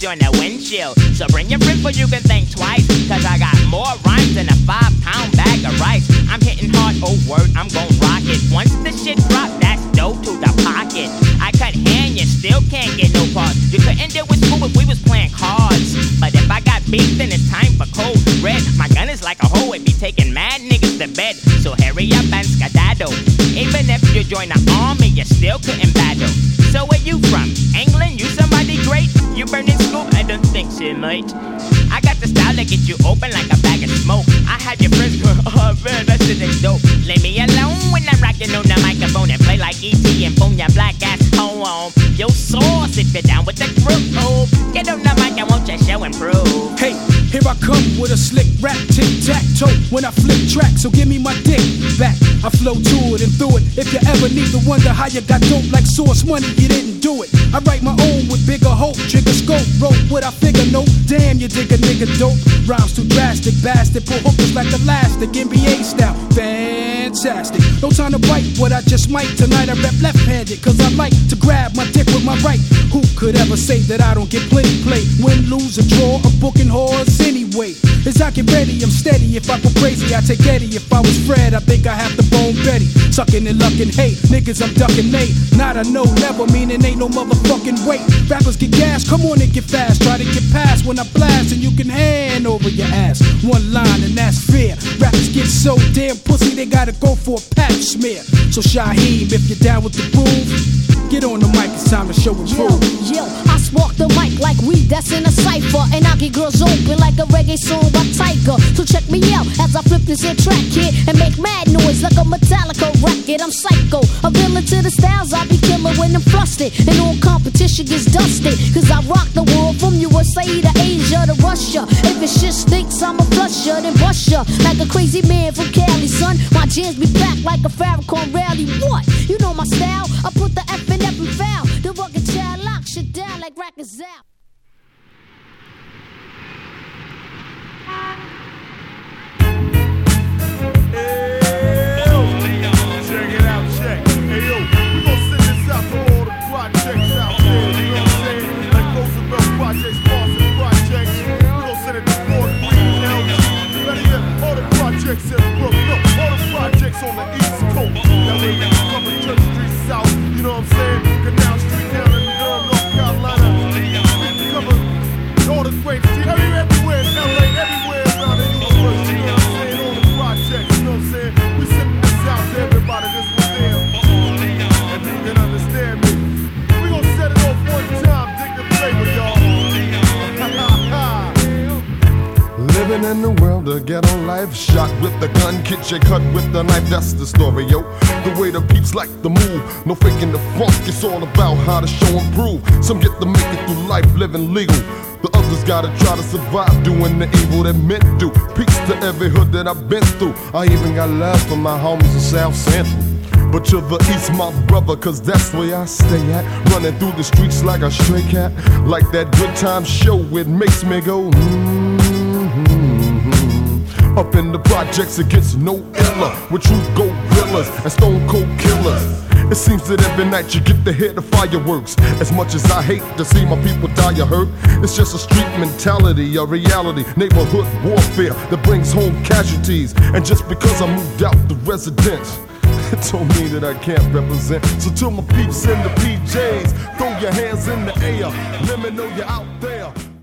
on the windshield. So bring your friend, but you can think twice. Cause I got more rhymes than a 5-pound bag of rice. I'm hitting hard, oh word, I'm gon' rock it. Once the shit drop, that's dope to the pocket. I cut hand, you still can't get no parts. You couldn't deal with school if we was playing cards. But if I got beef, then it's time for cold red. My gun is like a hoe, it be taking mad niggas to bed. So hurry up and skedaddle. Even if you join the army, you still couldn't battle. So where you from? England? You somebody great? You burning school? I don't think so, mate. I got the style to get you open like a bag of smoke. I have your friends going, oh man, that shit is dope. Leave me alone when I'm rocking on the microphone and play like E.T. and boom your black ass home. Yo, sauce if you're down with the crew. Oh, get on the mic and won't you show and prove. Hey, here I come with a slick rap, tic-tac-toe when I flip track, so give me my dick back. I flow to it and through it. If you ever need to wonder how you got dope like Source Money, you didn't do it. I write my own with bigger hope, trigger scope, wrote what I figure, no. Damn, you dig a nigga dope. Rhymes too drastic, bastard, pull hookers like elastic, NBA style, fantastic. No time to bite what I just might. Tonight I rap left-handed, cause I like to grab my dick with my right. Who could ever say that I don't get plenty play? Win, lose, or draw, I'm booking whores anyway. As I get ready, I'm steady. If I go crazy, I take Eddie. If I was Fred, I think I have to bone Betty. Sucking and lucking, hey, niggas, I'm ducking, nay. Not a no, never, meaning ain't no motherfucking wait. Rappers get gas, come on and get fast. Try to get past when I blast, and you can hand over your ass. One line, and that's fair. Rappers get so damn pussy, they gotta go for a pap smear. So Shaheem, if you're down with the groove, get on the mic, it's time to show and prove. Yo, I spark the mic like weed that's in a cipher, and I get girls open like a reggae song by Tiger. So check me out as I flip this here track here and make mad noise like a Metallica record. I'm psycho, a villain to the styles I be killing when I'm flustered, and all competition gets dusted. Cause I rock the world from USA to Asia to Russia. If it shit stinks, I'm a flusher, then bust ya like a crazy man from Cali, son. My jams be packed like a Farrakhan rally. What? You know my style? I put the F in every foul. The rugged child lock shit down like Rackers out. Check it out, check. Hey yo, we gon' send this out to all the projects out there, you know what I'm saying? Like Roosevelt Projects, Boston Projects. We gon' send it to Fort Greene, LG. Better yet, all the projects in Brooklyn. No, all the projects on the East Coast. That way we can cover Church Street South, you know what I'm saying? Canal Street down in North Carolina. We can cover all the great streets, everywhere in LA, everywhere around the universe, you know what I'm saying? All the projects, you know what I'm saying? We sending this out to everybody this was there. If you can understand me. We gon' set it off one time, dig the flavor, y'all. Living in the world of ghetto life, shot with the gun, get your cut with the knife, that's the story, yo. The way the peeps like to move, no faking the funk, it's all about how to show and prove. Some get to make it through life living legal, the others gotta try to survive doing the evil that men do. Peace to every hood that I've been through, I even got love for my homies in South Central. But to the east, my brother, cause that's where I stay at. Running through the streets like a stray cat, like that good time show, it makes me go Up in the projects it gets no iller, with true gorillas and stone cold killers. It seems that every night you get to hear the fireworks. As much as I hate to see my people die or hurt, it's just a street mentality, a reality, neighborhood warfare that brings home casualties. And just because I moved out the residence, it don't mean that I can't represent. So to my peeps in the PJs, throw your hands in the air, let me know you're out there.